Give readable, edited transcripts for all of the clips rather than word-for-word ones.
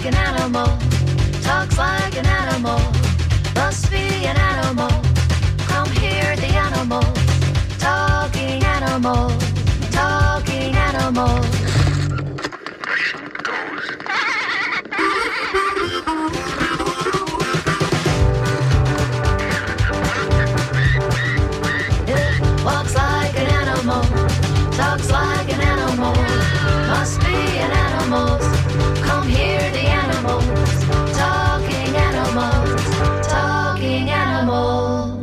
like an animal, talks like an animal, must be an animal. Come hear the animals, talking animals, talking animals. It walks like an animal, talks like an animal, must be an animal. Come hear the animals, talking animals, talking animals.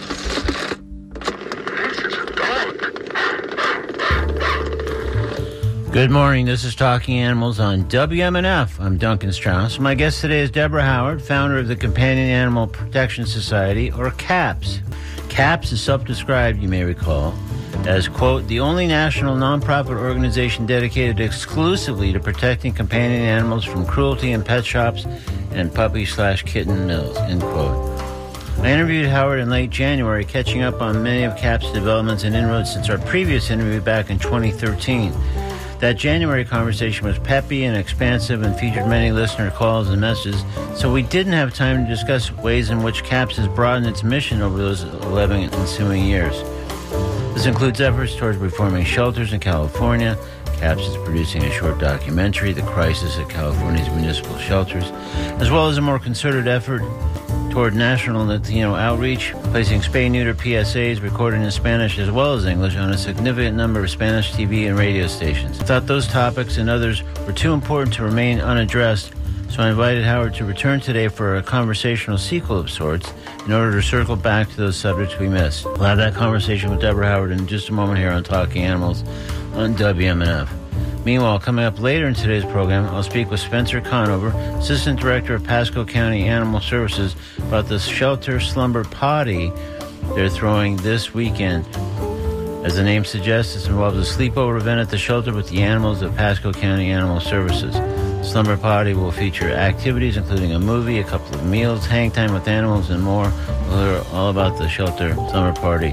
Good morning, this is Talking Animals on WMNF. I'm Duncan Strauss. My guest today is Deborah Howard, founder of the Companion Animal Protection Society, or CAPS. CAPS is self-described, you may recall, as, quote, the only national nonprofit organization dedicated exclusively to protecting companion animals from cruelty in pet shops and puppy/kitten mills, end quote. I interviewed Howard in late January, catching up on many of CAPS' developments and inroads since our previous interview back in 2013. That January conversation was peppy and expansive and featured many listener calls and messages, so we didn't have time to discuss ways in which CAPS has broadened its mission over those 11 ensuing years. This includes efforts towards reforming shelters in California. CAPS is producing a short documentary, The Crisis at California's Municipal Shelters, as well as a more concerted effort toward national Latino outreach, placing spay-neuter PSAs recorded in Spanish as well as English on a significant number of Spanish TV and radio stations. I thought those topics and others were too important to remain unaddressed, so I invited Howard to return today for a conversational sequel of sorts in order to circle back to those subjects we missed. We'll have that conversation with Deborah Howard in just a moment here on Talking Animals on WMNF. Meanwhile, coming up later in today's program, I'll speak with Spencer Conover, Assistant Director of Pasco County Animal Services, about the shelter slumber potty they're throwing this weekend. As the name suggests, this involves a sleepover event at the shelter with the animals of Pasco County Animal Services. The slumber potty will feature activities including a movie, a couple of meals, hang time with animals, and more. We'll hear all about the shelter slumber potty,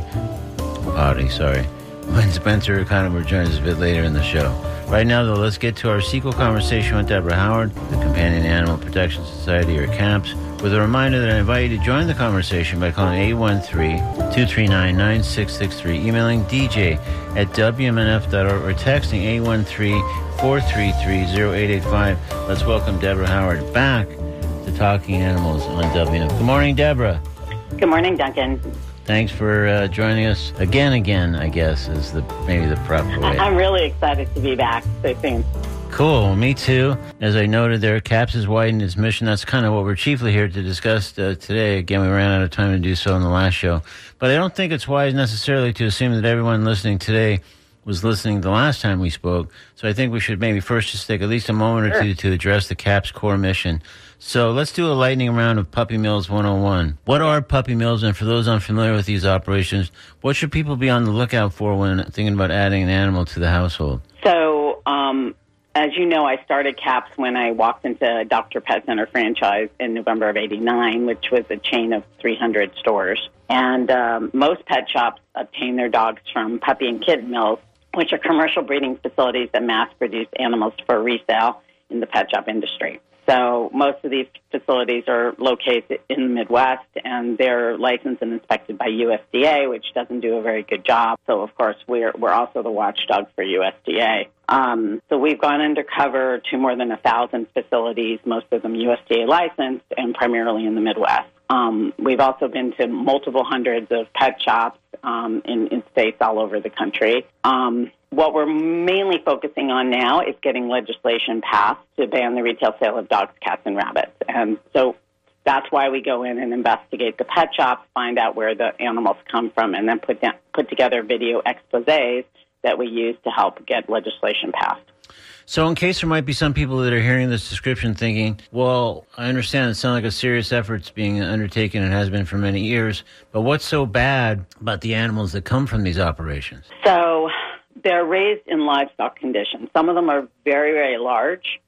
when Spencer Conover joins us a bit later in the show. Right now, though, let's get to our sequel conversation with Deborah Howard, the Companion Animal Protection Society, or CAPS, with a reminder that I invite you to join the conversation by calling 813-239-9663, emailing dj@wmnf.org, or texting 813-433-0885. Let's welcome Deborah Howard back to Talking Animals on WMNF. Good morning, Deborah. Good morning, Duncan. Thanks for joining us again, I guess, is maybe the proper way. I'm really excited to be back so soon. Cool, me too. As I noted there, CAPS has widened its mission. That's kind of what we're chiefly here to discuss today. Again, we ran out of time to do so in the last show. But I don't think it's wise necessarily to assume that everyone listening today was listening the last time we spoke. So I think we should maybe first just take at least a moment or two to address the CAPS core mission. So let's do a lightning round of Puppy Mills 101. What are puppy mills? And for those unfamiliar with these operations, what should people be on the lookout for when thinking about adding an animal to the household? So, as you know, I started CAPS when I walked into Dr. Pet Center franchise in November of '89, which was a chain of 300 stores. And most pet shops obtain their dogs from puppy and kitten mills, which are commercial breeding facilities that mass-produce animals for resale in the pet shop industry. So most of these facilities are located in the Midwest, and they're licensed and inspected by USDA, which doesn't do a very good job. So, of course, we're also the watchdog for USDA. So we've gone undercover to more than 1,000 facilities, most of them USDA licensed, and primarily in the Midwest. We've also been to multiple hundreds of pet shops in states all over the country. What we're mainly focusing on now is getting legislation passed to ban the retail sale of dogs, cats, and rabbits. And so that's why we go in and investigate the pet shops, find out where the animals come from, and then put together video exposés that we use to help get legislation passed. So in case there might be some people that are hearing this description thinking, well, I understand it sounds like a serious effort's being undertaken and has been for many years, but what's so bad about the animals that come from these operations? So they're raised in livestock conditions. Some of them are very, very large,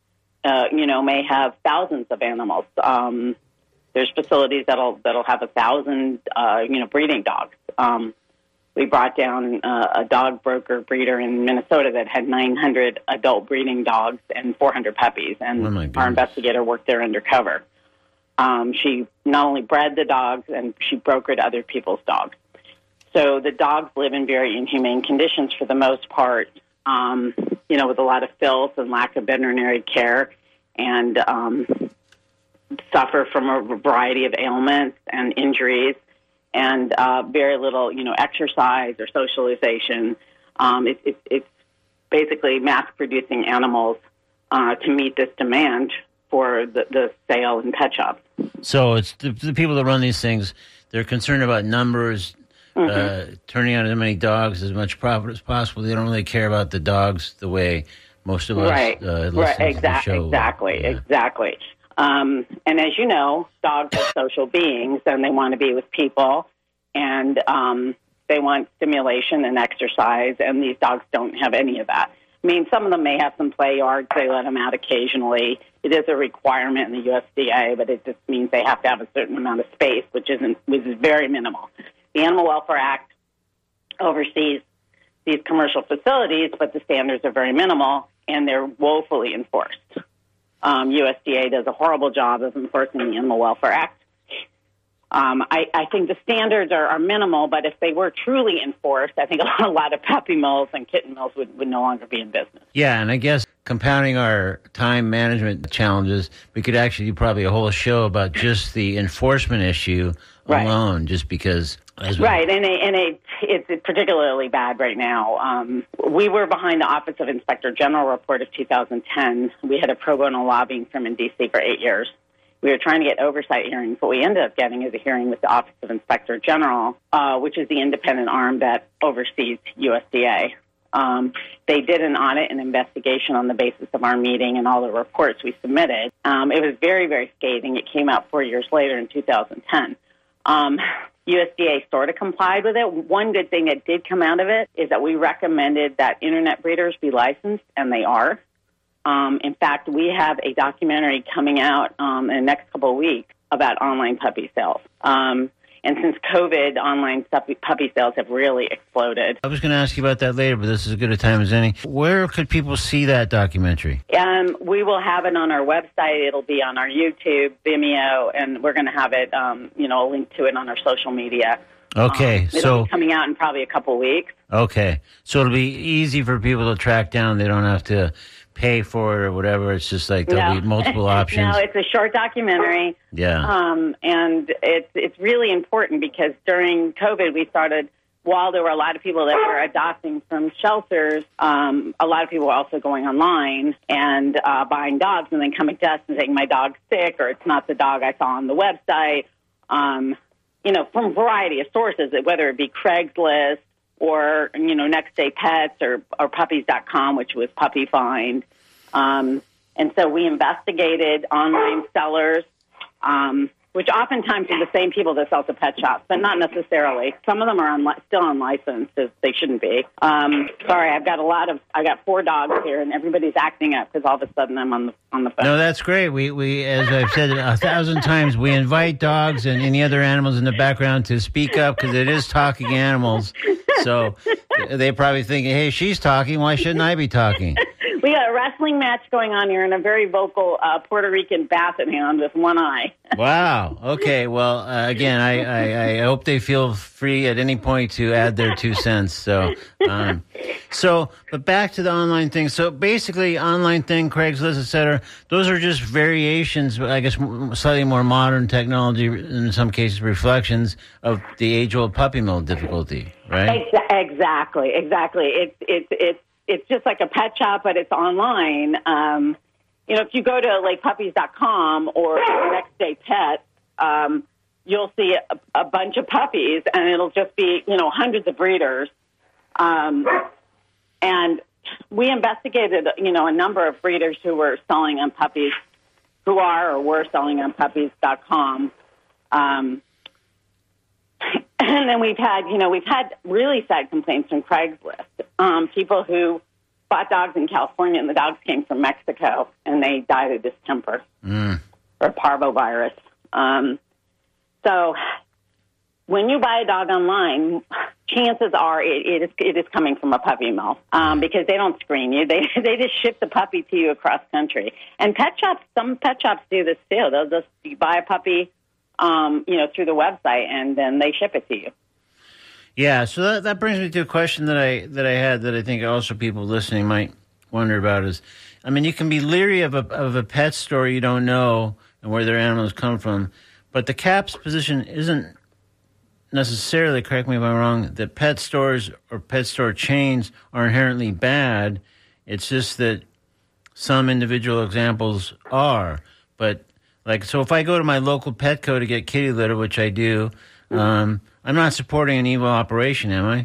may have thousands of animals. There's facilities that'll have 1,000, breeding dogs. we brought down a dog broker breeder in Minnesota that had 900 adult breeding dogs and 400 puppies, and our investigator worked there undercover. She not only bred the dogs, and she brokered other people's dogs. So the dogs live in very inhumane conditions for the most part, with a lot of filth and lack of veterinary care, and suffer from a variety of ailments and injuries, and very little, exercise or socialization. It's basically mass-producing animals to meet this demand for the sale in pet shops. So it's the people that run these things, they're concerned about numbers, turning out as many dogs, as much profit as possible. They don't really care about the dogs the way most of us listen to the show. Exactly. And as you know, dogs are social beings, and they want to be with people, and they want stimulation and exercise, and these dogs don't have any of that. I mean, some of them may have some play yards. They let them out occasionally. It is a requirement in the USDA, but it just means they have to have a certain amount of space, which is very minimal. The Animal Welfare Act oversees these commercial facilities, but the standards are very minimal, and they're woefully enforced. USDA does a horrible job of enforcing the Animal Welfare Act. I think the standards are minimal, but if they were truly enforced, I think a lot of puppy mills and kitten mills would no longer be in business. Yeah, and I guess compounding our time management challenges, we could actually do probably a whole show about just the enforcement issue alone, just because... Right, and it's particularly bad right now. We were behind the Office of Inspector General report of 2010. We had a pro bono lobbying firm in D.C. for 8 years. We were trying to get oversight hearings. What we ended up getting is a hearing with the Office of Inspector General, which is the independent arm that oversees USDA. They did an audit and investigation on the basis of our meeting and all the reports we submitted. It was very, very scathing. It came out 4 years later in 2010. USDA sort of complied with it. One good thing that did come out of it is that we recommended that internet breeders be licensed, and they are. In fact, we have a documentary coming out in the next couple of weeks about online puppy sales. And since COVID, online puppy sales have really exploded. I was going to ask you about that later, but this is as good a time as any. Where could people see that documentary? We will have it on our website. It'll be on our YouTube, Vimeo, and we're going to have it, a link to it on our social media. Okay, it'll be coming out in probably a couple weeks. Okay, so it'll be easy for people to track down. They don't have to pay for it or whatever. It's just like there'll be multiple options. No, it's a short documentary. Yeah. And it's really important because during COVID we started, while there were a lot of people that were adopting from shelters, a lot of people were also going online and buying dogs and then coming to us and saying, my dog's sick, or it's not the dog I saw on the website. From a variety of sources, whether it be Craigslist or, Next Day Pets or puppies.com, which was Puppy Find. And so we investigated online sellers, which oftentimes are the same people that sell to pet shops, but not necessarily. Some of them are still unlicensed, as they shouldn't be. Sorry, I got 4 dogs here, and everybody's acting up because all of a sudden I'm on the phone. No, that's great. We as I've said 1,000 times, we invite dogs and any other animals in the background to speak up because it is talking animals. So they're probably thinking, hey, she's talking. Why shouldn't I be talking? We got a wrestling match going on here and a very vocal Puerto Rican basset hound with one eye. Wow. Okay. Well, again, I hope they feel free at any point to add their 2 cents. So, but back to the online thing. So basically, online thing, Craigslist, et cetera, those are just variations, I guess, slightly more modern technology, in some cases, reflections of the age-old puppy mill difficulty, right? Exactly. It's just like a pet shop, but it's online. If you go to like puppies.com or Next Day Pets, you'll see a bunch of puppies, and it'll just be, hundreds of breeders. And we investigated, a number of breeders who were selling on puppies, who are or were selling on puppies.com. And then we've had really sad complaints from Craigslist. People who bought dogs in California, and the dogs came from Mexico, and they died of distemper or parvovirus. So when you buy a dog online, chances are it is coming from a puppy mill because they don't screen you. They just ship the puppy to you across country. And some pet shops do this too. They'll just you buy a puppy, through the website, and then they ship it to you. Yeah, so that brings me to a question that I had that I think also people listening might wonder about is, I mean, you can be leery of a pet store you don't know and where their animals come from, but the CAP's position isn't necessarily, correct me if I'm wrong, that pet stores or pet store chains are inherently bad. It's just that some individual examples are. But, so if I go to my local Petco to get kitty litter, which I do, I'm not supporting an evil operation, am I?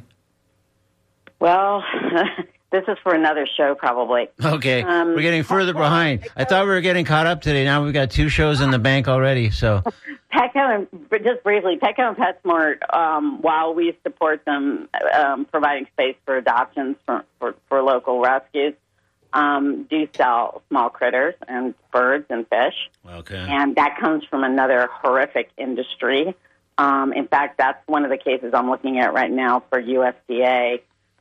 Well, this is for another show, probably. Okay, we're getting further behind. I thought we were getting caught up today. Now we've got 2 shows in the bank already. So, Petco just briefly, Petco and PetSmart, while we support them providing space for adoptions for local rescues, do sell small critters and birds and fish. Okay, and that comes from another horrific industry. In fact, that's one of the cases I'm looking at right now for USDA.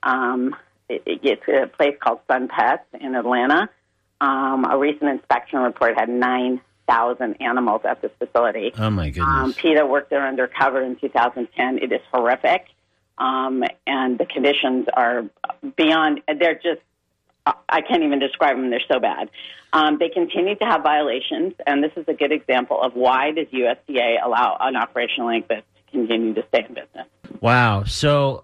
It's a place called Sun Pets in Atlanta. A recent inspection report had 9,000 animals at this facility. Oh, my goodness. PETA worked there undercover in 2010. It is horrific. And the conditions are beyond, they're just, I can't even describe them. They're so bad. They continue to have violations, and this is a good example of why does USDA allow an operation like this to continue to stay in business. Wow. So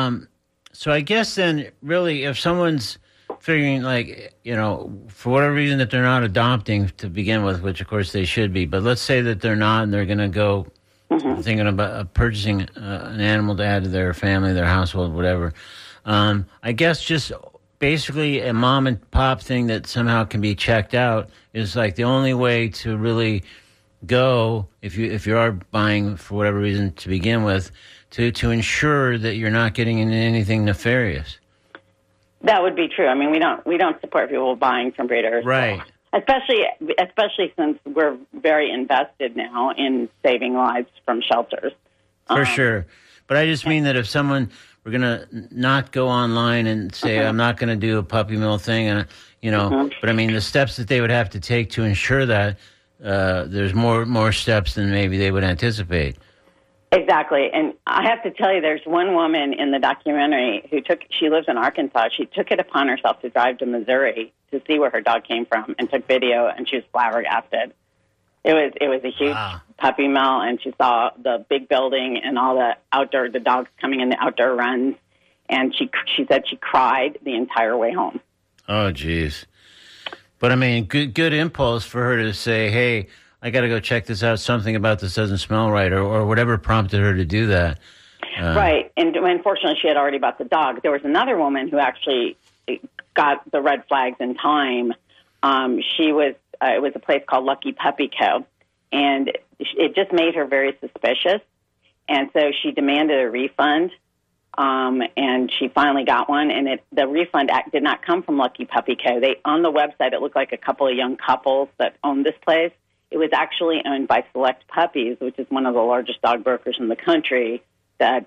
I guess then really if someone's figuring for whatever reason that they're not adopting to begin with, which of course they should be, but let's say that they're not and they're going to go thinking about purchasing an animal to add to their family, their household, whatever. I guess just basically a mom and pop thing that somehow can be checked out is like the only way to really go if you are buying for whatever reason to begin with to ensure that you're not getting into anything nefarious. That would be true. I mean, we don't support people buying from breeders, right? Especially since we're very invested now in saving lives from shelters. For sure, but I just mean that if someone we're going to not go online and say, I'm not going to do a puppy mill thing, and but I mean the steps that they would have to take to ensure that there's more steps than maybe they would anticipate. Exactly. And I have to tell you, there's one woman in the documentary she lives in Arkansas. She took it upon herself to drive to Missouri to see where her dog came from and took video, and she was flabbergasted. It was a huge puppy mill, and she saw the big building and all the dogs coming in the outdoor runs, and she said she cried the entire way home. Oh, geez. But I mean, good impulse for her to say, hey, I got to go check this out. Something about this doesn't smell right, or whatever prompted her to do that. Right. And unfortunately, she had already bought the dog. There was another woman who actually got the red flags in time. It was a place called Lucky Puppy Co., and it just made her very suspicious. And so she demanded a refund, and she finally got one. And the refund did not come from Lucky Puppy Co. On the website, it looked like a couple of young couples that owned this place. It was actually owned by Select Puppies, which is one of the largest dog brokers in the country. That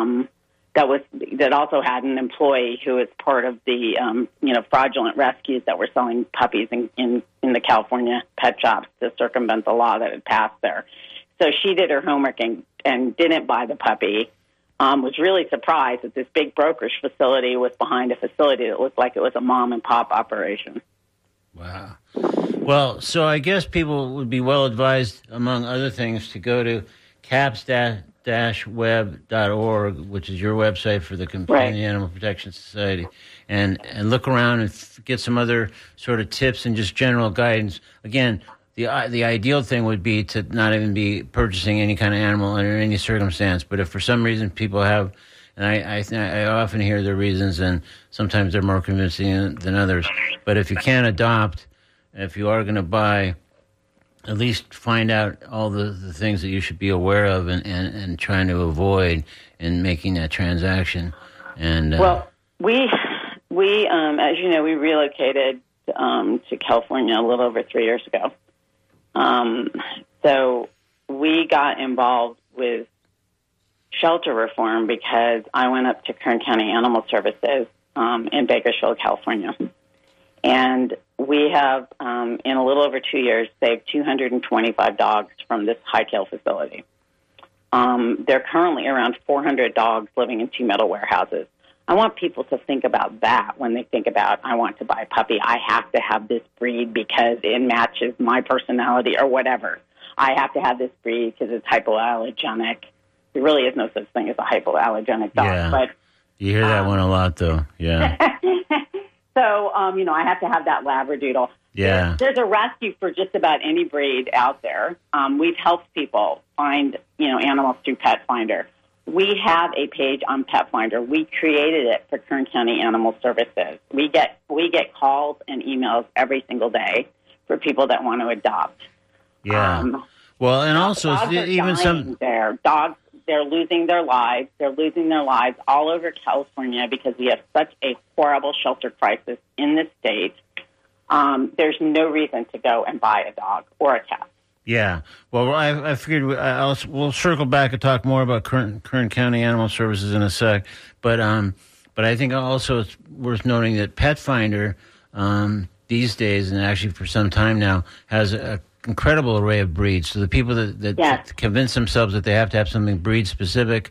also had an employee who was part of the fraudulent rescues that were selling puppies in the California pet shops to circumvent the law that had passed there. So she did her homework and didn't buy the puppy. Was really surprised that this big brokerage facility was behind a facility that looked like it was a mom and pop operation. Wow. Well, so I guess people would be well advised, among other things, to go to caps-web.org, which is your website for the Companion Animal Protection Society, and look around and get some other sort of tips and just general guidance. Again, the ideal thing would be to not even be purchasing any kind of animal under any circumstance. But if for some reason people have, and I often hear their reasons, and sometimes they're more convincing than others. But if you can't adopt, if you are going to buy, at least find out all the things that you should be aware of and trying to avoid in making that transaction. And we as you know, we relocated to California a little over 3 years ago. So we got involved with shelter reform because I went up to Kern County Animal Services in Bakersfield, California. And we have, in a little over 2 years, saved 225 dogs from this Hightail facility. There are currently around 400 dogs living in two metal warehouses. I want people to think about that when they think about, I want to buy a puppy. I have to have this breed because it matches my personality or whatever. I have to have this breed because it's hypoallergenic. There really is no such thing as a hypoallergenic dog. Yeah. But You hear that one a lot, though. Yeah. So, I have to have that Labradoodle. Yeah. There's a rescue for just about any breed out there. We've helped people find, animals through Pet Finder. We have a page on Pet Finder. We created it for Kern County Animal Services. We get calls and emails every single day for people that want to adopt. Yeah. Well, and also dogs are even some there. Dogs, they're losing their lives. They're losing their lives all over California because we have such a horrible shelter crisis in the state. There's no reason to go and buy a dog or a cat. Yeah. Well, I figured we'll circle back and talk more about Kern County Animal Services in a sec. But I think also it's worth noting that Pet Finder these days, and actually for some time now, has an incredible array of breeds. So the people that Yes. convince themselves that they have to have something breed specific,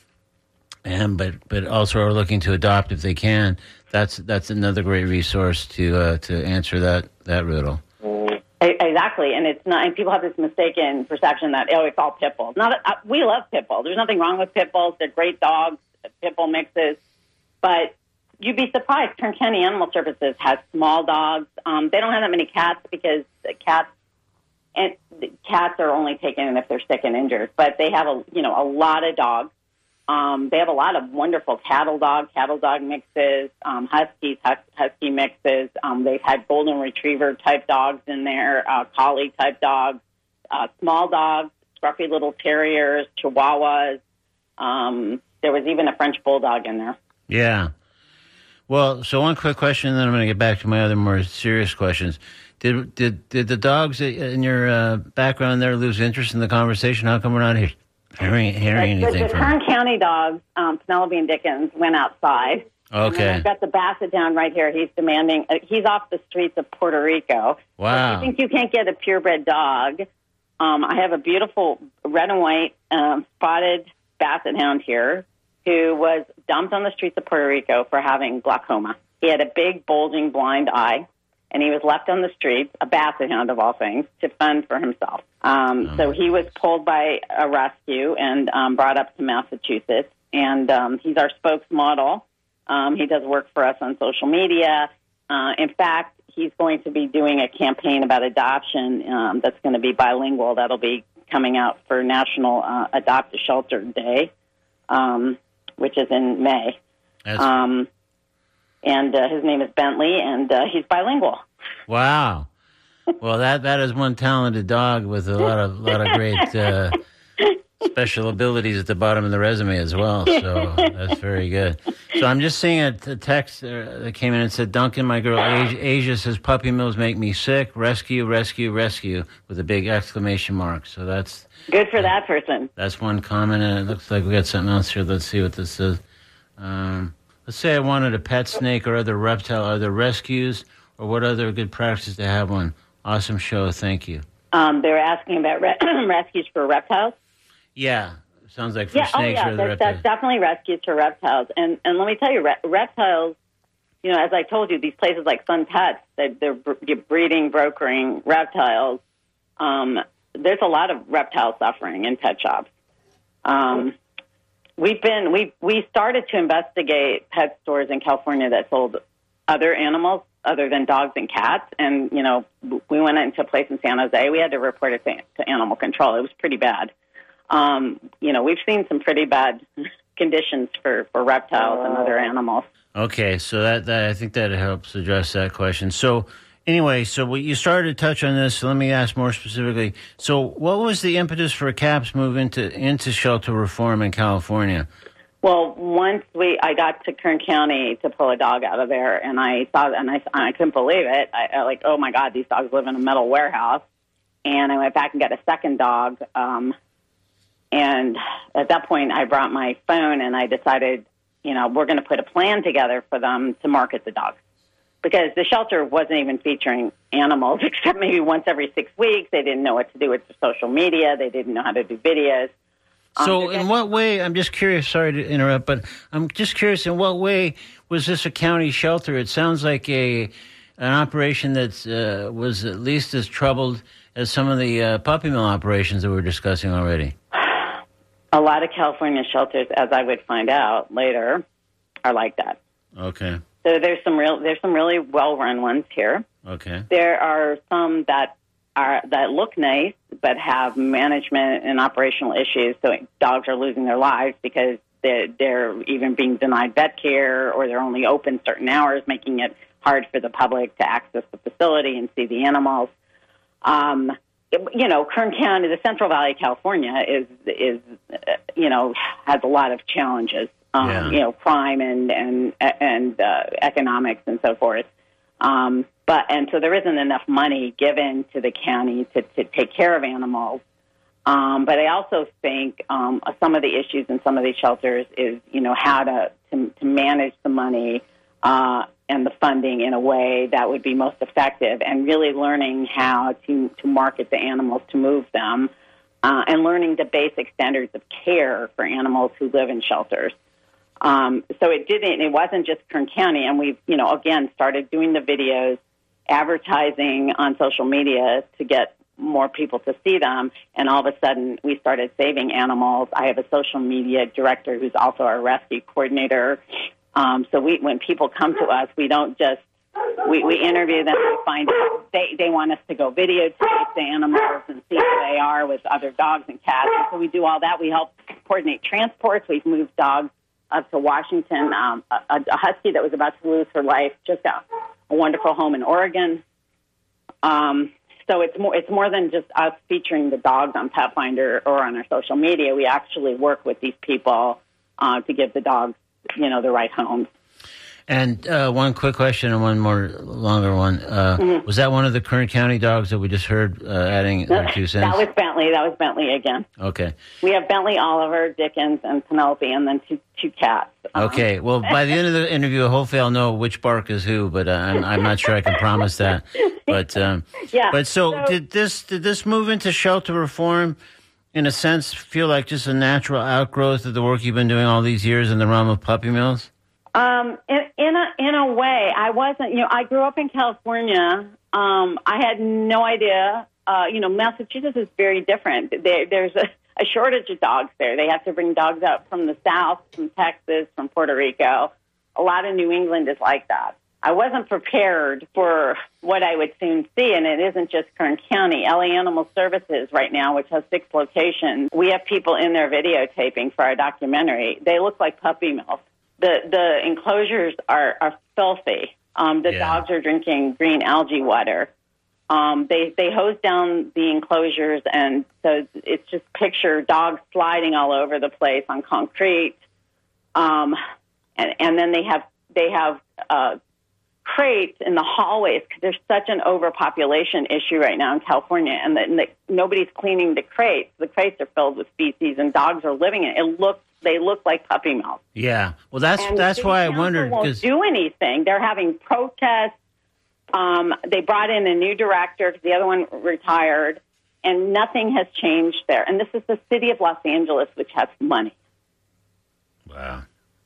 but also are looking to adopt if they can, that's another great resource to answer that riddle. Exactly, and it's not. And people have this mistaken perception that it's all pit bulls. We love pit bulls. There's nothing wrong with pit bulls. They're great dogs, pit bull mixes. But you'd be surprised. Kern County Animal Services has small dogs. They don't have that many cats because cats are only taken in if they're sick and injured. But they have a lot of dogs. They have a lot of wonderful cattle dog mixes, huskies, husky mixes. They've had golden retriever type dogs in there, collie type dogs, small dogs, scruffy little terriers, chihuahuas. There was even a French bulldog in there. Yeah. Well, so one quick question, and then I'm going to get back to my other more serious questions. Did the dogs in your background there lose interest in the conversation? How come we're not hearing anything the from Kern County dogs, Penelope and Dickens, went outside. Okay. And I've got the Basset down right here. He's demanding. He's off the streets of Puerto Rico. Wow. If you think you can't get a purebred dog, I have a beautiful red and white spotted Basset hound here who was dumped on the streets of Puerto Rico for having glaucoma. He had a big, bulging, blind eye, and he was left on the streets, a Basset hound of all things, to fend for himself. So he was pulled by a rescue and brought up to Massachusetts, and he's our spokesmodel. He does work for us on social media. In fact, he's going to be doing a campaign about adoption that's going to be bilingual. That'll be coming out for National Adopt a Shelter Day, which is in May. And his name is Bentley, and he's bilingual. Wow. Well, that is one talented dog with a lot of great special abilities at the bottom of the resume as well. So that's very good. So I'm just seeing a text that came in and said, Duncan, my girl Asia says, puppy mills make me sick. Rescue, rescue, rescue, with a big exclamation mark. So that's good for that person. That's one comment, and it looks like we got something else here. Let's see what this is. Let's say I wanted a pet snake or other reptile. Are there rescues, or what other good practices to have one? Awesome show. Thank you. They were asking about rescues for reptiles. Yeah. Sounds like for snakes or other reptiles. That's definitely rescues for reptiles. And let me tell you, reptiles, as I told you, these places like Sun Pets, they're breeding, brokering reptiles. There's a lot of reptile suffering in pet shops. We started to investigate pet stores in California that sold other animals other than dogs and cats. And, we went into a place in San Jose. We had to report it to animal control. It was pretty bad. We've seen some pretty bad conditions for reptiles and other animals. Okay, so that I think that helps address that question. So anyway, you started to touch on this. So let me ask more specifically. So what was the impetus for CAPS move into shelter reform in California? Well, once I got to Kern County to pull a dog out of there, and I saw it, and I couldn't believe it. I like, oh my God, these dogs live in a metal warehouse. And I went back and got a second dog. And at that point, I brought my phone and I decided, we're going to put a plan together for them to market the dogs. Because the shelter wasn't even featuring animals except maybe once every 6 weeks. They didn't know what to do with social media. They didn't know how to do videos. So in what way, I'm just curious, sorry to interrupt, but I'm just curious, in what way was this a county shelter? It sounds like an operation that was at least as troubled as some of the puppy mill operations that we were discussing already. A lot of California shelters, as I would find out later, are like that. Okay. So there's some really well-run ones here. Okay. There are some that look nice but have management and operational issues. So dogs are losing their lives because they're even being denied vet care, or they're only open certain hours, making it hard for the public to access the facility and see the animals. Kern County, the Central Valley of California, is has a lot of challenges. Crime and economics and so forth. So there isn't enough money given to the county to take care of animals. But I also think some of the issues in some of these shelters is, how to manage the money and the funding in a way that would be most effective, and really learning how to market the animals, to move them, and learning the basic standards of care for animals who live in shelters. So it wasn't just Kern County, and we've, again, started doing the videos, advertising on social media to get more people to see them, and all of a sudden we started saving animals. I have a social media director who's also our rescue coordinator. So when people come to us, we don't just, we interview them, we find out they want us to go videotape the animals and see who they are with other dogs and cats. And so we do all that. We help coordinate transports. We've moved dogs up to Washington. A husky that was about to lose her life just got a wonderful home in Oregon. So it's more than just us featuring the dogs on Petfinder or on our social media. We actually work with these people to give the dogs, the right homes. And one quick question and one more longer one. Was that one of the Kern County dogs that we just heard adding their 2 cents? That was Bentley. That was Bentley again. Okay. We have Bentley, Oliver, Dickens, and Penelope, and then two cats. Okay. Well, by the end of the interview, hopefully I'll know which bark is who, but I'm not sure I can promise that. But yeah. But so did this move into shelter reform, in a sense, feel like just a natural outgrowth of the work you've been doing all these years in the realm of puppy mills? In a way, I wasn't. I grew up in California. I had no idea. Massachusetts is very different. There's a shortage of dogs there. They have to bring dogs out from the South, from Texas, from Puerto Rico. A lot of New England is like that. I wasn't prepared for what I would soon see, and it isn't just Kern County. LA Animal Services right now, which has 6 locations, we have people in there videotaping for our documentary. They look like puppy mills. The enclosures are filthy. Dogs are drinking green algae water. They hose down the enclosures, and so it's just picture dogs sliding all over the place on concrete. And then they have crates in the hallways because there's such an overpopulation issue right now in California, and nobody's cleaning the crates. The crates are filled with feces, and dogs are living in it. They look like puppy mills. Yeah, well, that's why I wondered. Won't do anything. They're having protests. They brought in a new director because the other one retired, and nothing has changed there. And this is the city of Los Angeles, which has money. Wow.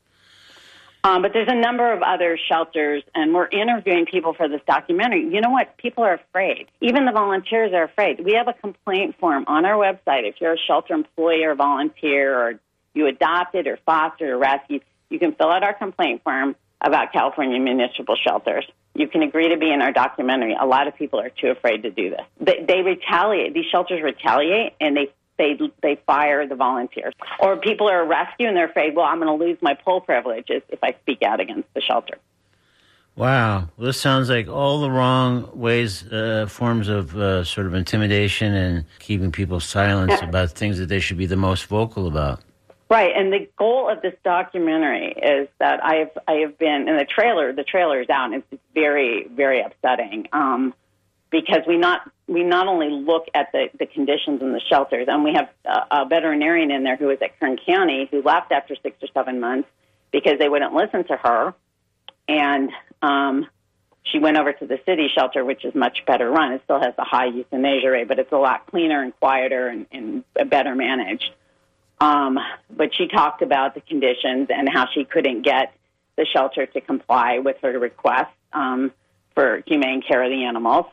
But there's a number of other shelters, and we're interviewing people for this documentary. You know what? People are afraid. Even the volunteers are afraid. We have a complaint form on our website. If you're a shelter employee or volunteer, or you adopted or fostered or rescued, you can fill out our complaint form about California municipal shelters. You can agree to be in our documentary. A lot of people are too afraid to do this. They retaliate. These shelters retaliate, and they fire the volunteers. Or people are rescued, and they're afraid, well, I'm going to lose my pull privileges if I speak out against the shelter. Wow. Well, this sounds like all the wrong ways, forms of sort of intimidation and keeping people silent about things that they should be the most vocal about. Right, and the goal of this documentary is that I have been, and the trailer is out, and it's very, very upsetting because we not we not only look at the conditions in the shelters, and we have a veterinarian in there who was at Kern County who left after 6 or 7 months because they wouldn't listen to her, and she went over to the city shelter, which is much better run. It still has a high euthanasia rate, but it's a lot cleaner and quieter and better managed. But she talked about the conditions and how she couldn't get the shelter to comply with her request for humane care of the animals.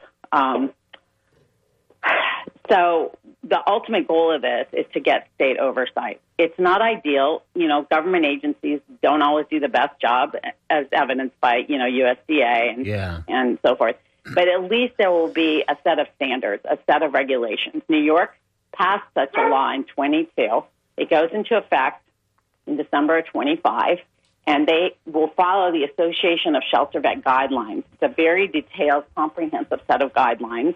So the ultimate goal of this is to get state oversight. It's not ideal. Government agencies don't always do the best job, as evidenced by, USDA and so forth. But at least there will be a set of standards, a set of regulations. New York passed such a law in 22. It goes into effect in December of 25, and they will follow the Association of Shelter Vet guidelines. It's a very detailed, comprehensive set of guidelines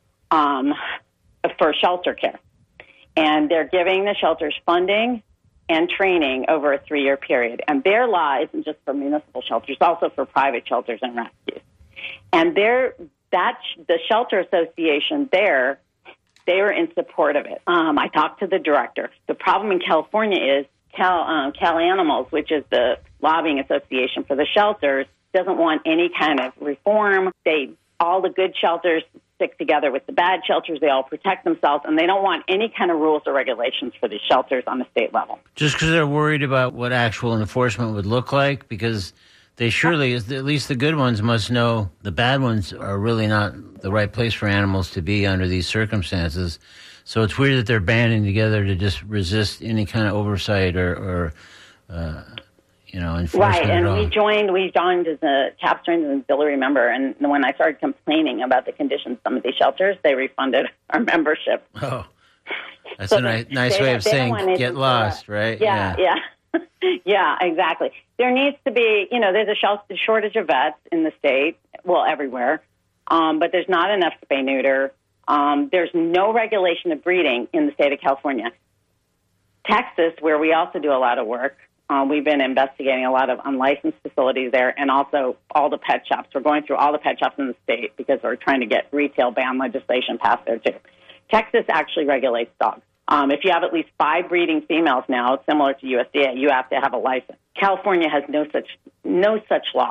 for shelter care. And they're giving the shelters funding and training over a 3-year period. And their law isn't just for municipal shelters, also for private shelters and rescues. And the Shelter Association there, they were in support of it. I talked to the director. The problem in California is Cal Animals, which is the lobbying association for the shelters, doesn't want any kind of reform. All the good shelters stick together with the bad shelters. They all protect themselves, and they don't want any kind of rules or regulations for these shelters on the state level. Just because they're worried about what actual enforcement would look like, because they surely, at least the good ones, must know the bad ones are really not the right place for animals to be under these circumstances. So it's weird that they're banding together to just resist any kind of oversight or enforcement. Right, and we joined as a CAPS trained and auxiliary member, and when I started complaining about the conditions of some of these shelters, they refunded our membership. Oh, that's a nice way of saying get lost, right? Yeah. Yeah, exactly. There needs to be, there's a shortage of vets in the state, well, everywhere, but there's not enough spay-neuter. There's no regulation of breeding in the state of California. Texas, where we also do a lot of work, we've been investigating a lot of unlicensed facilities there, and also all the pet shops. We're going through all the pet shops in the state because we're trying to get retail ban legislation passed there, too. Texas actually regulates dogs. If you have at least 5 breeding females now, similar to USDA, you have to have a license. California has no such law.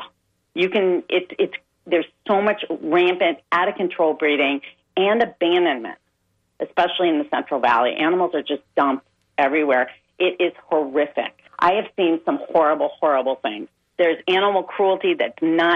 There's so much rampant, out of control breeding and abandonment, especially in the Central Valley. Animals are just dumped everywhere. It is horrific. I have seen some horrible, horrible things. There's animal cruelty there's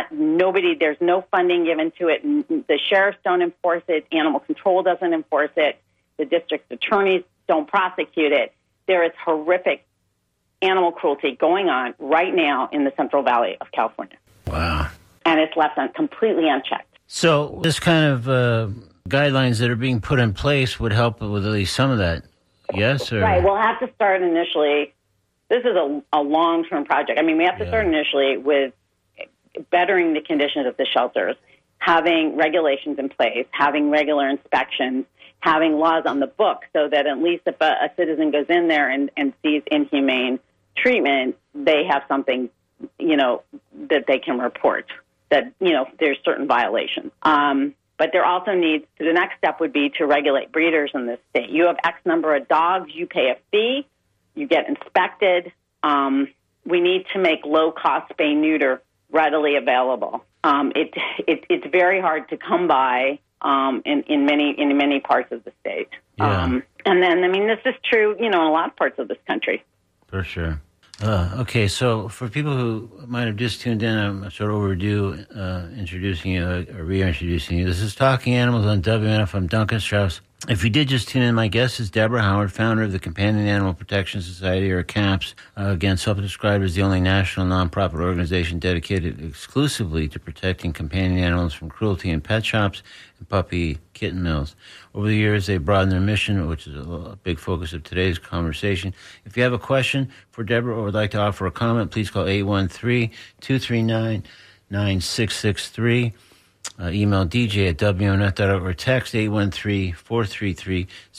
no funding given to it. The sheriffs don't enforce it. Animal control doesn't enforce it. The district attorneys don't prosecute it. There is horrific animal cruelty going on right now in the Central Valley of California. Wow. And it's left completely unchecked. So this kind of guidelines that are being put in place would help with at least some of that, yes? Or? Right. We'll have to start initially. This is a long-term project. I mean, we have to start initially with bettering the conditions of the shelters, having regulations in place, having regular inspections, having laws on the book so that at least if a citizen goes in there and sees inhumane treatment, they have something, that they can report, that, there's certain violations. But there also the next step would be to regulate breeders in this state. You have X number of dogs, you pay a fee, you get inspected. We need to make low-cost spay-neuter readily available. It's very hard to come by in many parts of the state. Yeah. And then, this is true, in a lot of parts of this country. For sure. Okay, so for people who might have just tuned in, I'm sort of overdue introducing you, or reintroducing you. This is Talking Animals on WNF. I'm Duncan Strauss. If you did just tune in, my guest is Deborah Howard, founder of the Companion Animal Protection Society, or CAPS. Again, self-described as the only national nonprofit organization dedicated exclusively to protecting companion animals from cruelty in pet shops and puppy kitten mills. Over the years, they've broadened their mission, which is a big focus of today's conversation. If you have a question for Deborah or would like to offer a comment, please call 813-239-9663. Email DJ at WNF.org or text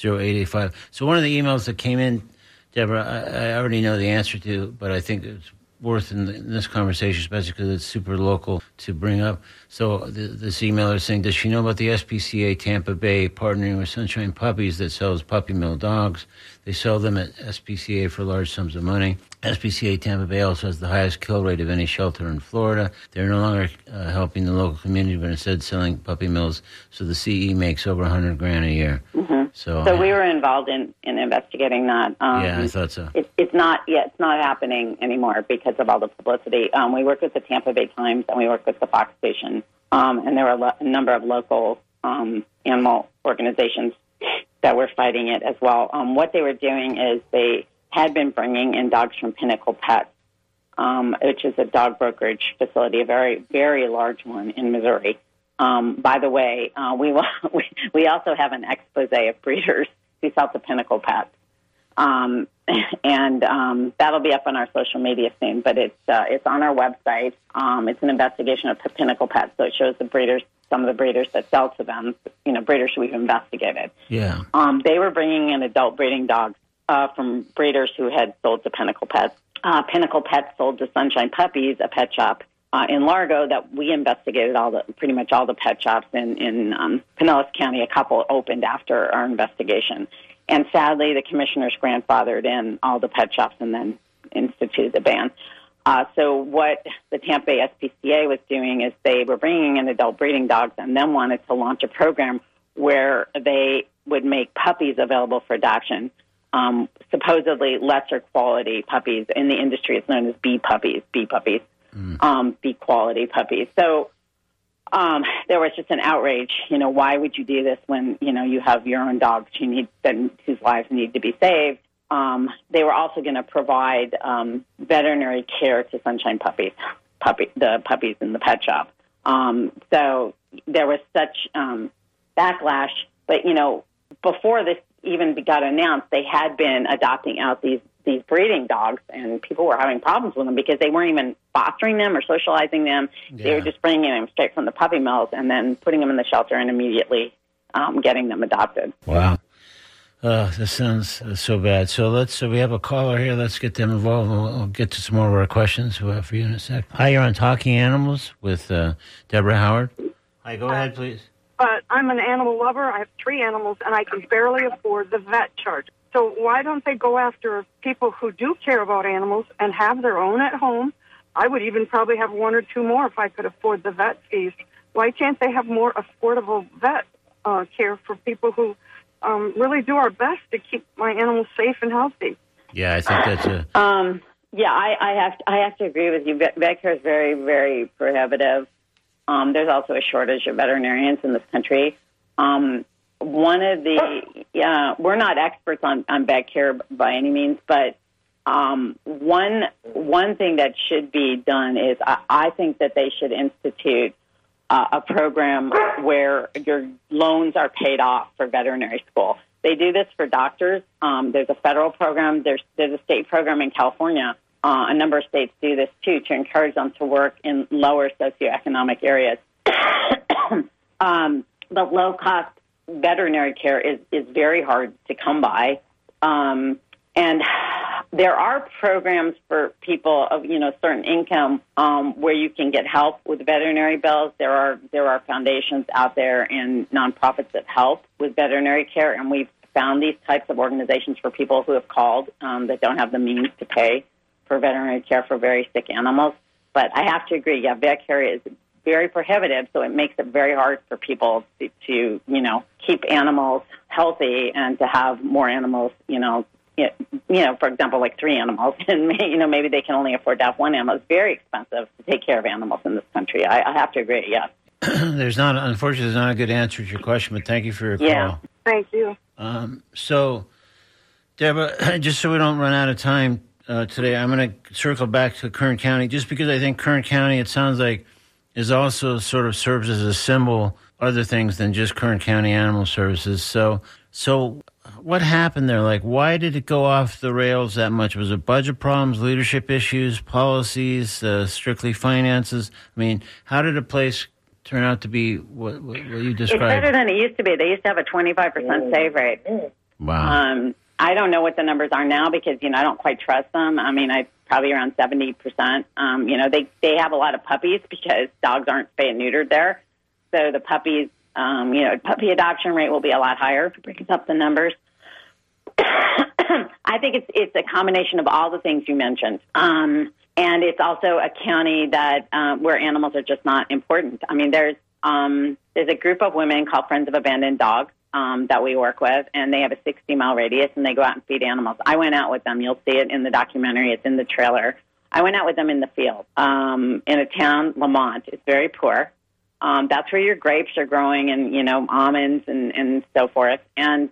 813-433-0885. So one of the emails that came in, Deborah, I already know the answer to, but I think it's worth in this conversation, especially because it's super local, to bring up. So this emailer is saying, does she know about the SPCA Tampa Bay partnering with Sunshine Puppies that sells puppy mill dogs? They sell them at SPCA for large sums of money. SPCA Tampa Bay also has the highest kill rate of any shelter in Florida. They're no longer helping the local community, but instead selling puppy mills. So the CE makes over $100,000 a year. Mm-hmm. So we were involved in investigating that. Yeah, I thought so. It's not happening anymore because of all the publicity. We worked with the Tampa Bay Times and we worked with the Fox station, and there were a number of local animal organizations that were fighting it as well. What they were doing is they had been bringing in dogs from Pinnacle Pets, which is a dog brokerage facility, a very, very large one in Missouri. By the way, we also have an expose of breeders who sell to Pinnacle Pets, and that'll be up on our social media soon. But it's on our website. It's an investigation of Pinnacle Pets, so it shows the breeders, some of the breeders that sell to them. Breeders who we've investigated. Yeah, they were bringing in adult breeding dogs from breeders who had sold to Pinnacle Pets. Pinnacle Pets sold to Sunshine Puppies, a pet shop in Largo that we investigated pretty much all the pet shops in Pinellas County. A couple opened after our investigation. And sadly, the commissioners grandfathered in all the pet shops and then instituted the ban. So what the Tampa Bay SPCA was doing is they were bringing in adult breeding dogs and then wanted to launch a program where they would make puppies available for adoption, supposedly lesser quality puppies. In the industry, it's known as B quality puppies. So there was just an outrage. Why would you do this when you have your own dogs whose lives need to be saved? They were also going to provide veterinary care to Sunshine Puppies, the puppies in the pet shop. So there was such backlash. But before this even got announced, they had been adopting out these breeding dogs, and people were having problems with them because they weren't even fostering them or socializing them. Yeah. They were just bringing them straight from the puppy mills and then putting them in the shelter and immediately getting them adopted. Wow. This sounds so bad. So we have a caller here. Let's get them involved. We'll get to some more of our questions for you in a sec. Hi, you're on Talking Animals with Deborah Howard. Hi, go ahead, please. But I'm an animal lover. I have 3 animals, and I can barely afford the vet charge. So why don't they go after people who do care about animals and have their own at home? I would even probably have 1 or 2 more if I could afford the vet fees. Why can't they have more affordable vet care for people who really do our best to keep my animals safe and healthy? Yeah, I think that's a... Yeah, I have to agree with you. Vet care is very, very prohibitive. There's also a shortage of veterinarians in this country. We're not experts on vet care by any means, but one thing that should be done is I think that they should institute a program where your loans are paid off for veterinary school. They do this for doctors. There's a federal program. There's a state program in California. A number of states do this, too, to encourage them to work in lower socioeconomic areas. But low-cost veterinary care is very hard to come by. And there are programs for people of certain income where you can get help with veterinary bills. There are foundations out there and nonprofits that help with veterinary care, and we've found these types of organizations for people who have called that don't have the means to pay for veterinary care for very sick animals. But I have to agree, vet care is very prohibitive, so it makes it very hard for people to keep animals healthy and to have more animals, for example, like 3 animals, and maybe they can only afford to have 1 animal. It's very expensive to take care of animals in this country. I have to agree, yeah. Unfortunately, there's not a good answer to your question, but thank you for your call. Yeah. Thank you. So, Deborah, just so we don't run out of time today, I'm going to circle back to Kern County, just because I think Kern County, it sounds like, is also sort of serves as a symbol, other things than just Kern County Animal Services. So what happened there? Like, why did it go off the rails that much? Was it budget problems, leadership issues, policies, strictly finances? I mean, how did a place turn out to be what you described? It's better than it used to be. They used to have a 25% save rate. Wow. I don't know what the numbers are now because, I don't quite trust them. I mean, probably around 70%. They have a lot of puppies because dogs aren't spayed and neutered there. So the puppies, puppy adoption rate will be a lot higher. It brings up the numbers. I think it's a combination of all the things you mentioned. And it's also a county that where animals are just not important. I mean, there's a group of women called Friends of Abandoned Dogs that we work with, and they have a 60-mile radius, and they go out and feed animals. I went out with them. You'll see it in the documentary. It's in the trailer. I went out with them in the field in a town, Lamont. It's very poor. That's where your grapes are growing and, almonds and so forth. And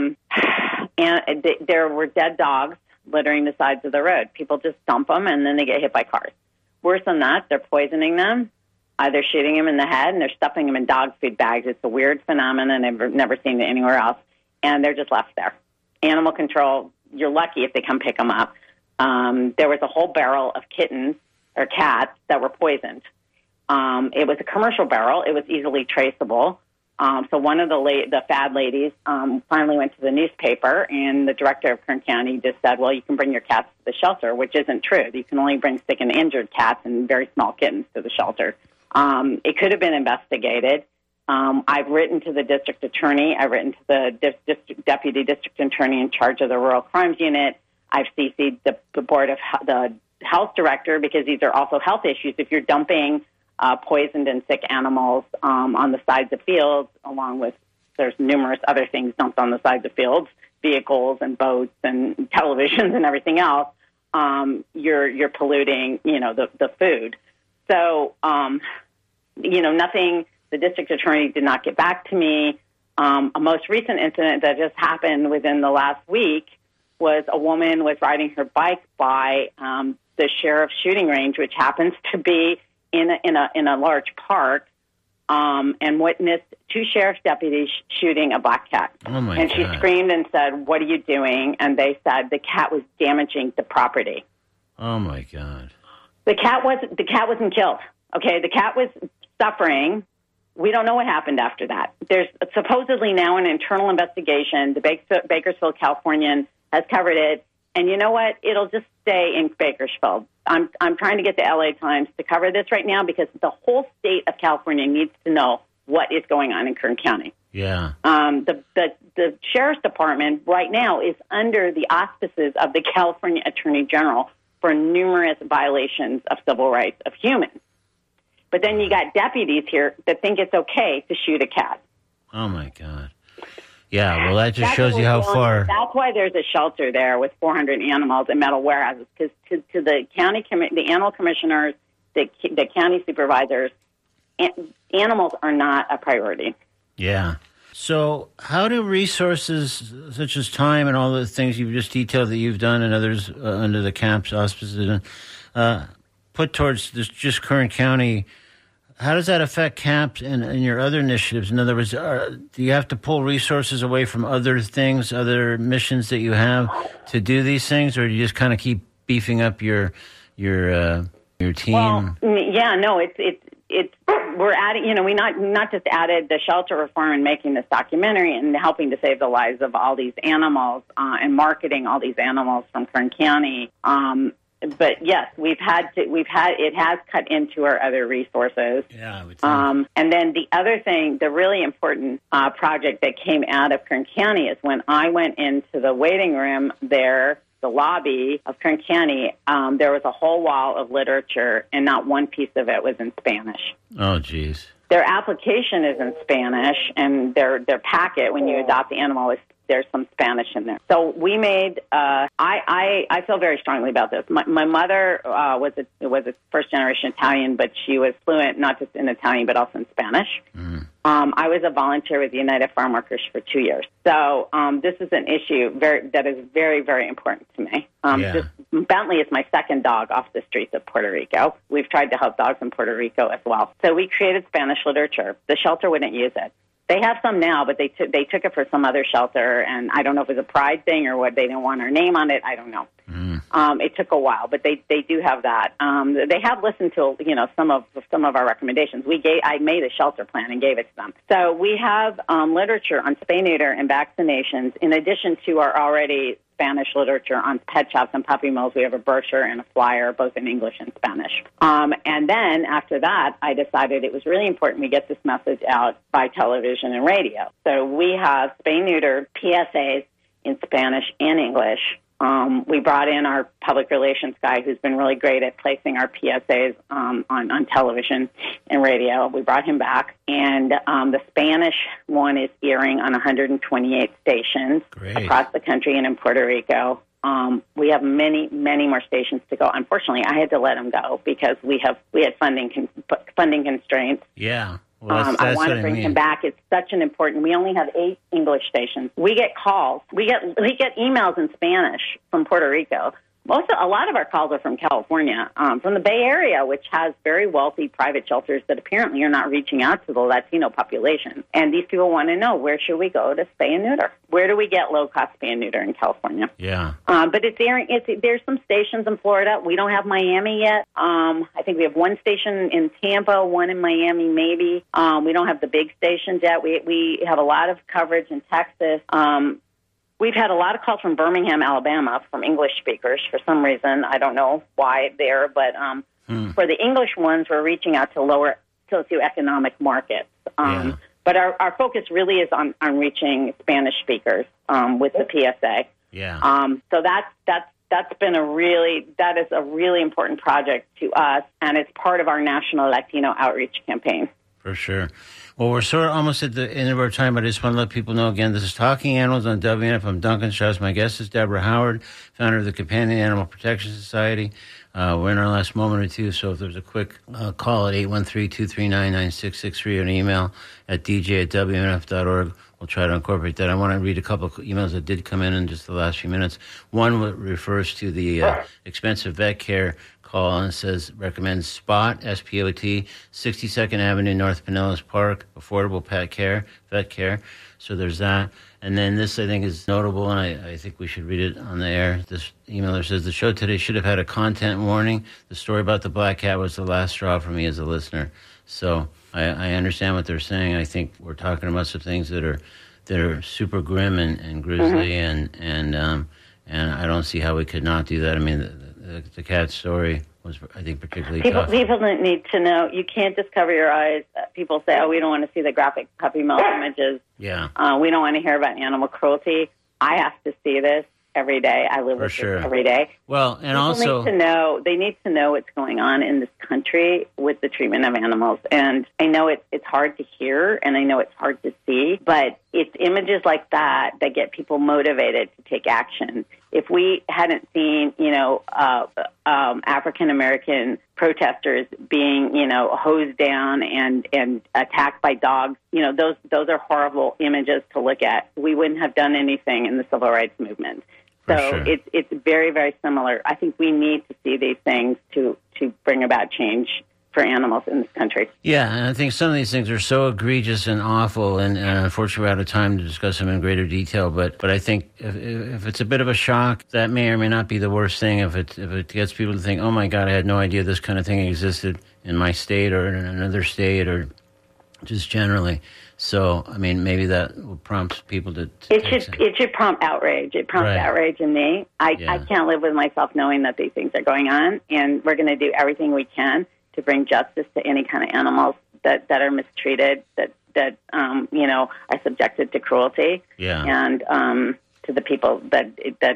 there were dead dogs littering the sides of the road. People just dump them, and then they get hit by cars. Worse than that, they're poisoning them. They're shooting them in the head, and they're stuffing them in dog food bags. It's a weird phenomenon. I've never seen it anywhere else. And they're just left there. Animal control, you're lucky if they come pick them up. There was a whole barrel of kittens or cats that were poisoned. It was a commercial barrel. It was easily traceable. So one of the fad ladies finally went to the newspaper, and the director of Kern County just said, well, you can bring your cats to the shelter, which isn't true. You can only bring sick and injured cats and very small kittens to the shelter. It could have been investigated. I've written to the district attorney. I've written to the deputy district attorney in charge of the Rural Crimes Unit. I've CC'd the board of the health director because these are also health issues. If you're dumping poisoned and sick animals on the sides of fields, along with there's numerous other things dumped on the sides of fields, vehicles and boats and televisions and everything else, you're polluting, the food. So, nothing, the district attorney did not get back to me. A most recent incident that just happened within the last week was a woman was riding her bike by the sheriff's shooting range, which happens to be in a large park, and witnessed two sheriff's deputies shooting a black cat. Oh my and she God. screamed and said, "What are you doing?" And they said the cat was damaging the property. Oh my God. The cat wasn't killed. Okay, the cat was suffering. We don't know what happened after that. There's supposedly now an internal investigation. The Bakersfield Californian has covered it, and you know what? It'll just stay in Bakersfield. I'm trying to get the LA Times to cover this right now because the whole state of California needs to know what is going on in Kern County. Yeah. The sheriff's department right now is under the auspices of the California Attorney General for numerous violations of civil rights of humans. But then you got deputies here that think it's okay to shoot a cat. Oh, my God. Yeah, well, that just shows you how far... That's why there's a shelter there with 400 animals in metal warehouses, because to the county, the animal commissioners, the county supervisors, animals are not a priority. Yeah. So how do resources such as time and all the things you've just detailed that you've done and others under the CAPS auspices put towards this just Kern County, how does that affect CAPS and your other initiatives? In other words, do you have to pull resources away from other things, other missions that you have to do these things, or do you just kind of keep beefing up your team? Well, yeah, no, it's we're adding, we not just added the shelter reform and making this documentary and helping to save the lives of all these animals and marketing all these animals from Kern County. But yes, it has cut into our other resources. Yeah, I would think. And then the other thing, the really important project that came out of Kern County is when I went into the waiting room there, the lobby of Kern County, there was a whole wall of literature, and not one piece of it was in Spanish. Oh, geez. Their application is in Spanish, and their packet when you adopt the animal there's some Spanish in there. So we made. I feel very strongly about this. My mother was a first generation Italian, but she was fluent not just in Italian but also in Spanish. Mm. I was a volunteer with the United Farm Workers for 2 years. So this is an issue that is very, very important to me. Bentley is my second dog off the streets of Puerto Rico. We've tried to help dogs in Puerto Rico as well. So we created Spanish literature. The shelter wouldn't use it. They have some now, but they took it for some other shelter, and I don't know if it was a pride thing or what. They didn't want our name on it. I don't know. It took a while, but they do have that. They have listened to some of our recommendations. I made a shelter plan and gave it to them. So we have literature on spay, neuter, and vaccinations in addition to our already Spanish literature on pet shops and puppy mills. We have a brochure and a flyer, both in English and Spanish. And then after that, I decided it was really important we get this message out by television and radio. So we have spay, neuter PSAs in Spanish and English. We brought in our public relations guy who's been really great at placing our PSAs on television and radio. We brought him back, and the Spanish one is airing on 128 stations across the country and in Puerto Rico. We have many, many more stations to go. Unfortunately, I had to let them go because we had funding constraints. Yeah. Well, I want to bring him back. It's such an important. We only have 8 English stations. We get calls. We get emails in Spanish from Puerto Rico. A lot of our calls are from California, from the Bay Area, which has very wealthy private shelters that apparently are not reaching out to the Latino population. And these people want to know, where should we go to spay and neuter? Where do we get low-cost spay and neuter in California? Yeah. But there's some stations in Florida. We don't have Miami yet. I think we have one station in Tampa, one in Miami maybe. We don't have the big stations yet. We have a lot of coverage in Texas. We've had a lot of calls from Birmingham, Alabama, from English speakers for some reason. I don't know why there, but for the English ones, we're reaching out to lower socioeconomic markets. But our focus really is on reaching Spanish speakers with the PSA. Yeah. So that's been a really important project to us, and it's part of our national Latino outreach campaign. For sure. Well, we're sort of almost at the end of our time, but I just want to let people know again, this is Talking Animals on WNF. I'm Duncan Strauss. My guest is Deborah Howard, founder of the Companion Animal Protection Society. We're in our last moment or two, so if there's a quick call at 813-239-9663 or an email at dj@WNF.org, we'll try to incorporate that. I want to read a couple of emails that did come in just the last few minutes. One refers to the expensive vet care call and says, recommends SPOT, S-P-O-T, 62nd Avenue, North Pinellas Park, affordable vet care. So there's that. And then this, I think, is notable, and I think we should read it on the air. This emailer says, the show today should have had a content warning. The story about the black cat was the last straw for me as a listener. So I understand what they're saying. I think we're talking about some things that are super grim and grisly, and I don't see how we could not do that. I mean, the cat story was, I think, particularly tough. People need to know. You can't just cover your eyes. People say, we don't want to see the graphic puppy mill images. Yeah. We don't want to hear about animal cruelty. I have to see this every day. I live with this every day. Well, and people also... they need to know what's going on in this country with the treatment of animals. And I know it's hard to hear, and I know it's hard to see, but it's images like that get people motivated to take action. If we hadn't seen, African-American protesters being, hosed down and attacked by dogs, those are horrible images to look at. We wouldn't have done anything in the civil rights movement. So it's very, very similar. I think we need to see these things to bring about change for animals in this country. Yeah, and I think some of these things are so egregious and awful, and unfortunately we're out of time to discuss them in greater detail, but I think if it's a bit of a shock, that may or may not be the worst thing. If it gets people to think, oh my God, I had no idea this kind of thing existed in my state or in another state or just generally. So, I mean, maybe that will prompt people to it should prompt outrage. It prompts outrage in me. I can't live with myself knowing that these things are going on, and we're going to do everything we can to bring justice to any kind of animals that are mistreated, that are subjected to cruelty, and to the people that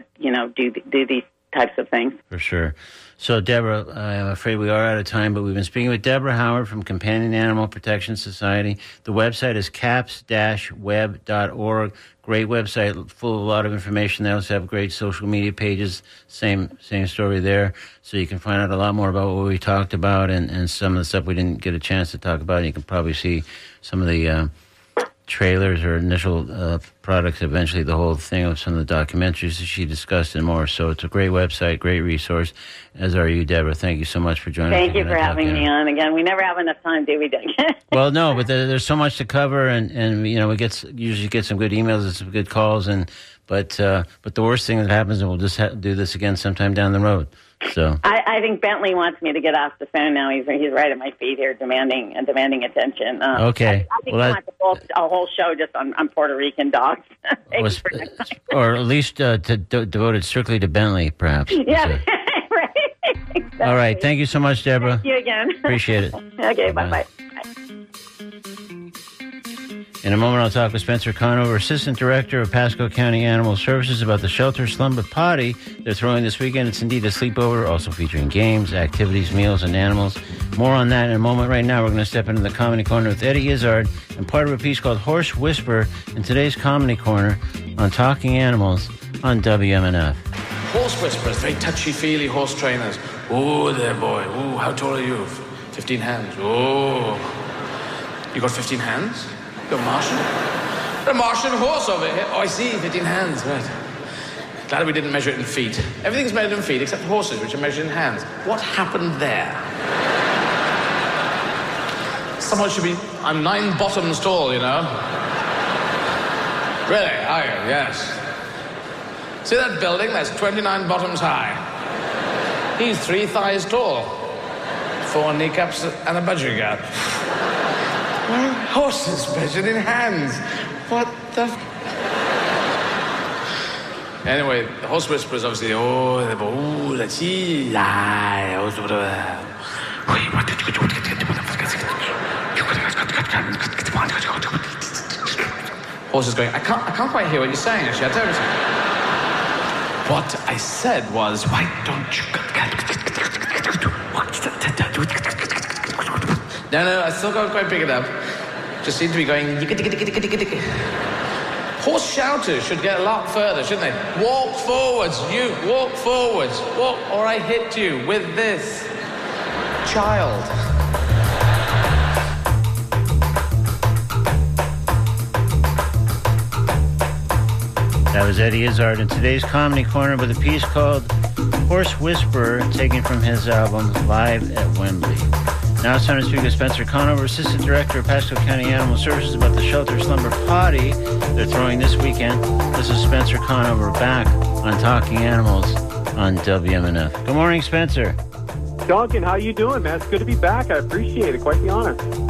do these types of things. For sure. So, Deborah, I'm afraid we are out of time, but we've been speaking with Deborah Howard from Companion Animal Protection Society. The website is caps-web.org. Great website, full of a lot of information. They also have great social media pages. Same story there. So you can find out a lot more about what we talked about and some of the stuff we didn't get a chance to talk about. You can probably see some of the trailers or initial products, eventually the whole thing of some of the documentaries that she discussed and more. So it's a great website, great resource, as are you, Deborah. Thank you so much for joining us. Thank you for having me on again. We never have enough time, do we, Doug? Well, no, but there's so much to cover, and we usually get some good emails and some good calls, But the worst thing that happens, and we'll just do this again sometime down the road. So I think Bentley wants me to get off the phone now. He's right at my feet here, demanding attention. Okay. I think he wants a whole show just on Puerto Rican dogs. Or at least devoted strictly to Bentley, perhaps. Yeah, right. Exactly. All right. Thank you so much, Deborah. Thank you again. Appreciate it. Okay, bye-bye. In a moment, I'll talk with Spencer Conover, Assistant Director of Pasco County Animal Services, about the shelter Slumber Potty they're throwing this weekend. It's indeed a sleepover, also featuring games, activities, meals, and animals. More on that in a moment. Right now, we're going to step into the Comedy Corner with Eddie Izzard and part of a piece called Horse Whisper in today's Comedy Corner on Talking Animals on WMNF. Horse whisperers, very touchy-feely horse trainers. Oh, there, boy. Oh, how tall are you? 15 hands. Oh. You got 15 hands? You're Martian? A Martian horse over here. Oh, I see, 15 hands, right. Glad we didn't measure it in feet. Everything's measured in feet except horses, which are measured in hands. What happened there? Someone should be... I'm 9 bottoms tall, you know. Really? Are you? Yes. See that building? That's 29 bottoms high. He's 3 thighs tall. 4 kneecaps and a budgie horses measured in hands. What the... Anyway, the horse whisperers obviously... Horse is going, I can't quite hear what you're saying, actually. I don't know. What I said was, why don't you... No, I still can't quite pick it up. Just seem to be going... Horse shouters should get a lot further, shouldn't they? Walk forwards, you, walk forwards. Walk, or I hit you with this. Child. That was Eddie Izzard in today's Comedy Corner with a piece called Horse Whisperer, taken from his album Live at Wembley. Now it's time to speak with Spencer Conover, Assistant Director of Pasco County Animal Services, about the shelter Slumber Potty they're throwing this weekend. This is Spencer Conover back on Talking Animals on WMNF. Good morning, Spencer. Duncan, how you doing, man? It's good to be back. I appreciate it. Quite the honor.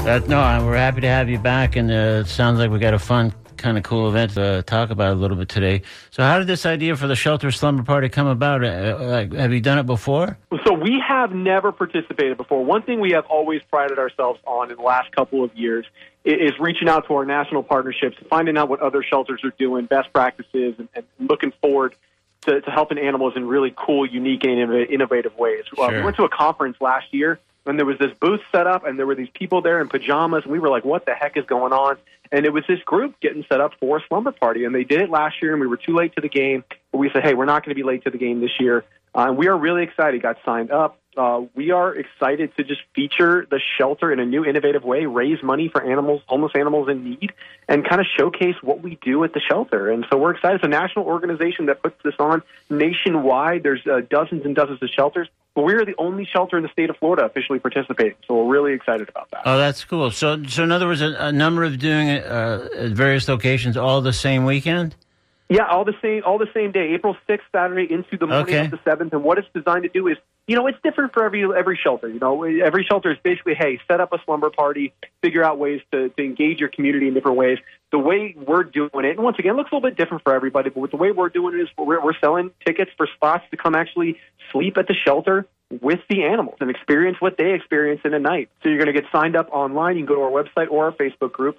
No, we're happy to have you back, and it sounds like we got a fun, kind of cool event to talk about a little bit today. So how did this idea for the Shelter Slumber Party come about? Have you done it before? So we have never participated before. One thing we have always prided ourselves on in the last couple of years is reaching out to our national partnerships, finding out what other shelters are doing, best practices, and looking forward to helping animals in really cool, unique, and innovative ways. Sure. We went to a conference last year, and there was this booth set up, and there were these people there in pajamas, and we were like, what the heck is going on? And it was this group getting set up for a slumber party, and they did it last year, and we were too late to the game. But we said, hey, we're not going to be late to the game this year. And we are really excited, got signed up. We are excited to just feature the shelter in a new, innovative way, raise money for animals, homeless animals in need, and kind of showcase what we do at the shelter. And so we're excited. It's a national organization that puts this on nationwide. There's dozens and dozens of shelters. But we're the only shelter in the state of Florida officially participating, so we're really excited about that. Oh, that's cool. So in other words, a number of doing it at various locations all the same weekend? Yeah, all the same day, April 6th, Saturday, into the morning of the 7th. And what it's designed to do is, it's different for every shelter. Every shelter is basically, hey, set up a slumber party, figure out ways to engage your community in different ways. The way we're doing it, and once again, it looks a little bit different for everybody, but the way we're doing it is we're selling tickets for spots to come actually sleep at the shelter with the animals and experience what they experience in a night. So you're going to get signed up online. You can go to our website or our Facebook group,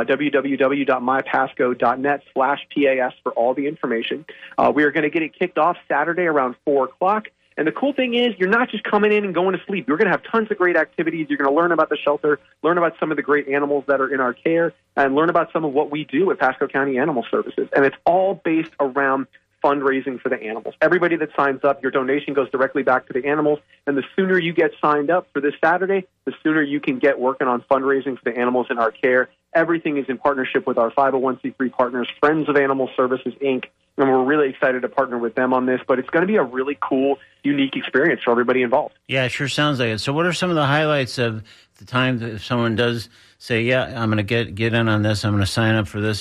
www.mypasco.net/PAS for all the information. We are going to get it kicked off Saturday around 4 o'clock. And the cool thing is you're not just coming in and going to sleep. You're going to have tons of great activities. You're going to learn about the shelter, learn about some of the great animals that are in our care, and learn about some of what we do at Pasco County Animal Services. And it's all based around fundraising for the animals. Everybody that signs up, your donation goes directly back to the animals. And the sooner you get signed up for this Saturday, the sooner you can get working on fundraising for the animals in our care. Everything is in partnership with our 501c3 partners, Friends of Animal Services, Inc., and we're really excited to partner with them on this. But it's going to be a really cool, unique experience for everybody involved. Yeah, it sure sounds like it. So what are some of the highlights of the time that if someone does say, yeah, I'm going to get in on this, I'm going to sign up for this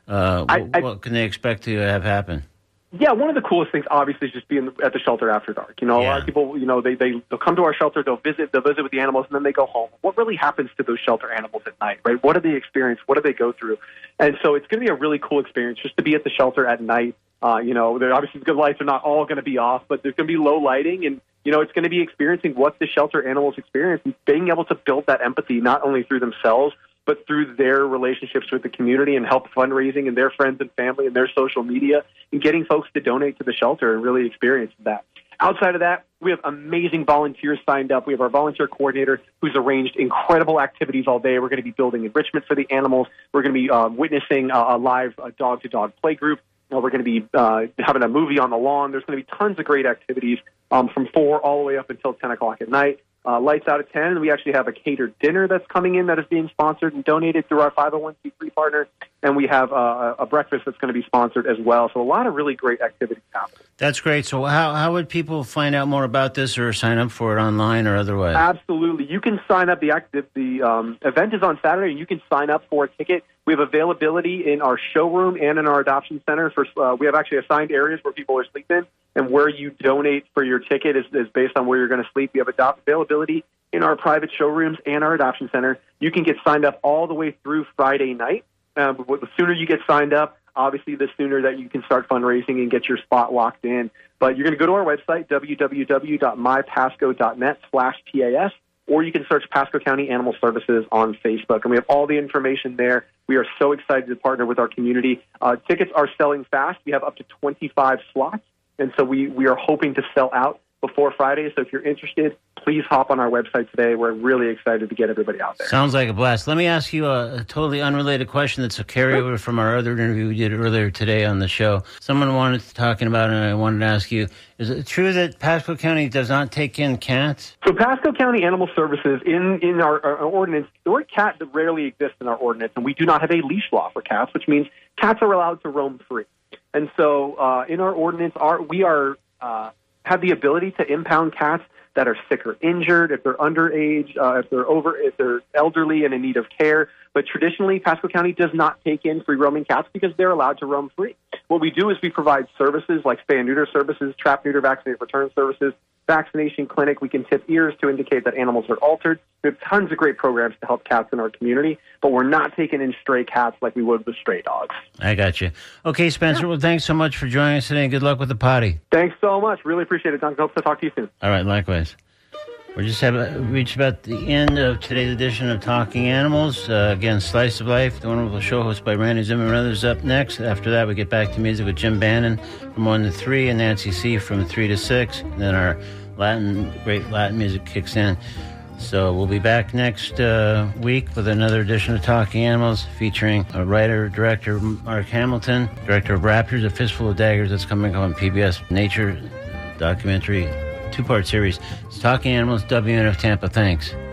What can they expect to have happen? Yeah, one of the coolest things, obviously, is just being at the shelter after dark. A lot of people, they'll come to our shelter, they'll visit with the animals, and then they go home. What really happens to those shelter animals at night, right? What do they experience? What do they go through? And so it's going to be a really cool experience just to be at the shelter at night. Obviously the lights are not all going to be off, but there's going to be low lighting, and it's going to be experiencing what the shelter animals experience and being able to build that empathy not only through themselves, but through their relationships with the community and help fundraising and their friends and family and their social media and getting folks to donate to the shelter and really experience that. Outside of that, we have amazing volunteers signed up. We have our volunteer coordinator who's arranged incredible activities all day. We're going to be building enrichment for the animals. We're going to be witnessing a live dog-to-dog play group. We're going to be having a movie on the lawn. There's going to be tons of great activities from 4 all the way up until 10 o'clock at night. Lights out at 10. We actually have a catered dinner that's coming in that is being sponsored and donated through our 501c3 partner. And we have a breakfast that's going to be sponsored as well. So a lot of really great activities happening. That's great. So how would people find out more about this or sign up for it online or otherwise? Absolutely. You can sign up. The event is on Saturday, and you can sign up for a ticket. We have availability in our showroom and in our adoption center. We have actually assigned areas where people are sleeping, and where you donate for your ticket is based on where you're going to sleep. We have availability in our private showrooms and our adoption center. You can get signed up all the way through Friday night. The sooner you get signed up, obviously, the sooner that you can start fundraising and get your spot locked in. But you're going to go to our website, www.mypasco.net/PAS, or you can search Pasco County Animal Services on Facebook. And we have all the information there. We are so excited to partner with our community. Tickets are selling fast. We have up to 25 slots. And so we are hoping to sell out before Friday. So if you're interested, please hop on our website today. We're really excited to get everybody out there. Sounds like a blast. Let me ask you a totally unrelated question that's a carryover from our other interview we did earlier today on the show. Someone wanted to talk about it, and I wanted to ask you, is it true that Pasco County does not take in cats? So Pasco County Animal Services, in our ordinance, the word cat rarely exists in our ordinance, and we do not have a leash law for cats, which means cats are allowed to roam free. And so in our ordinance, we have the ability to impound cats that are sick or injured, if they're underage, if they're elderly and in need of care. But traditionally, Pasco County does not take in free-roaming cats because they're allowed to roam free. What we do is we provide services like spay and neuter services, trap, neuter, vaccinate, return services, vaccination clinic. We can tip ears to indicate that animals are altered. We have tons of great programs to help cats in our community, but we're not taking in stray cats like we would with stray dogs. I got you. Okay, Spencer, well, thanks so much for joining us today, and good luck with the potty. Thanks so much. Really appreciate it, Duncan. Hope to talk to you soon. All right, likewise. We just have reached about the end of today's edition of Talking Animals. Again, Slice of Life, the wonderful show hosted by Randy Zimmerman and others up next. After that, we get back to music with Jim Bannon from 1 to 3 and Nancy C. from 3 to 6. And then our great Latin music kicks in. So we'll be back next week with another edition of Talking Animals featuring a writer-director, Mark Hamilton, director of Raptors, A Fistful of Daggers. That's coming on PBS Nature documentary, 2-part series. It's Talking Animals, WNF Tampa. Thanks.